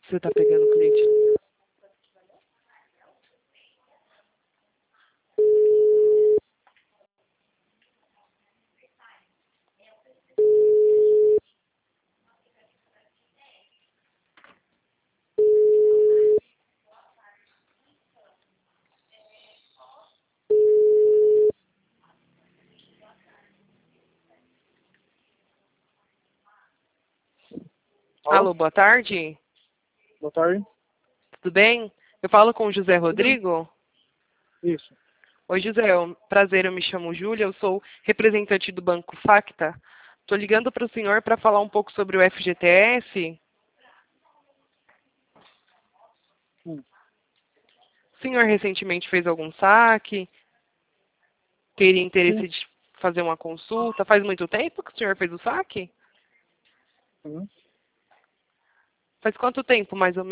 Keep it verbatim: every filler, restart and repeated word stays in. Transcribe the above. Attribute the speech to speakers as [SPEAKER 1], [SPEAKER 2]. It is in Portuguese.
[SPEAKER 1] Você tá pegando o cliente.
[SPEAKER 2] Alô?
[SPEAKER 1] Alô, boa tarde.
[SPEAKER 2] Boa tarde.
[SPEAKER 1] Tudo bem? Eu falo com o José
[SPEAKER 2] Tudo bem?
[SPEAKER 1] Rodrigo.
[SPEAKER 2] Isso.
[SPEAKER 1] Oi, José. é um Prazer, eu me chamo Júlia. Eu sou representante do Banco Facta. Estou ligando para o senhor para falar um pouco sobre o F G T S.
[SPEAKER 2] Hum.
[SPEAKER 1] O senhor recentemente fez algum saque? Teria
[SPEAKER 2] Sim.
[SPEAKER 1] interesse de fazer uma consulta? Faz muito tempo que o senhor fez o saque?
[SPEAKER 2] Uhum.
[SPEAKER 1] Faz quanto tempo, mais ou menos?